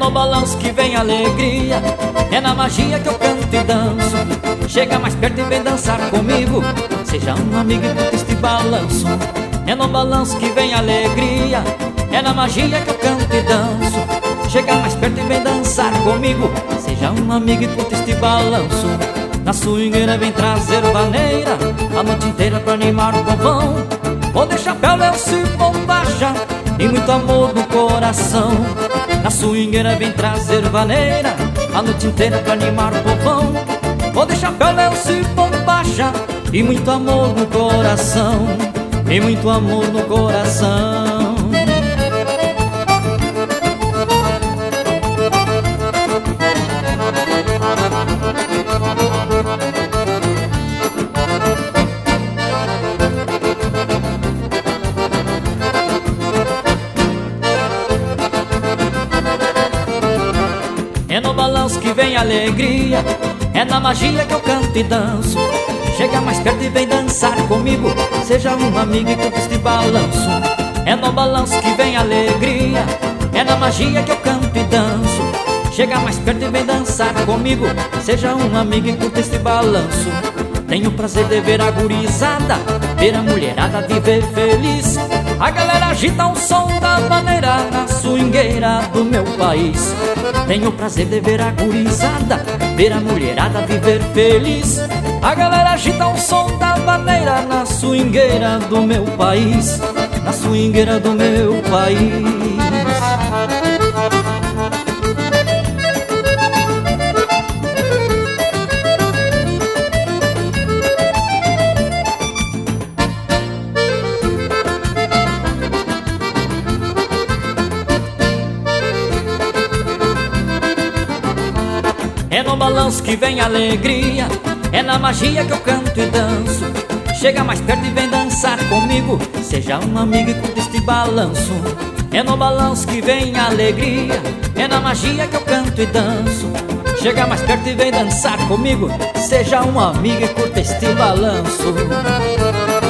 no balanço que vem alegria, é na magia que eu canto e danço. Chega mais perto e vem dançar comigo, seja um amigo e curta este balanço. É no balanço que vem alegria, é na magia que eu canto e danço. Chega mais perto e vem dançar comigo, seja um amigo e curta este balanço. Na swingueira vem trazer vaneira, a noite inteira pra animar o povão. Vou de chapéu, lenço e bombacha e muito amor no coração. Na swingueira vem trazer vaneira, a noite inteira pra animar o povão. Vou de chapéu, lenço e bombacha e muito amor no coração. E muito amor no coração. É no balanço que vem alegria, é na magia que eu canto e danço. Chega mais perto e vem dançar comigo, seja um amigo e curta este balanço. É no balanço que vem alegria, é na magia que eu canto e danço. Chega mais perto e vem dançar comigo, seja um amigo e curta este balanço. Tenho o prazer de ver a gurizada, ver a mulherada viver feliz. A galera agita o som da vaneira na swingueira do meu país. Tenho o prazer de ver a gurizada, ver a mulherada viver feliz. A galera agita o som da vaneira na swingueira do meu país. Na swingueira do meu país. É no balanço que vem alegria, é na magia que eu canto e danço. Chega mais perto e vem dançar comigo, seja um amigo e curta este balanço. É no balanço que vem alegria, é na magia que eu canto e danço. Chega mais perto e vem dançar comigo, seja um amigo e curta este balanço.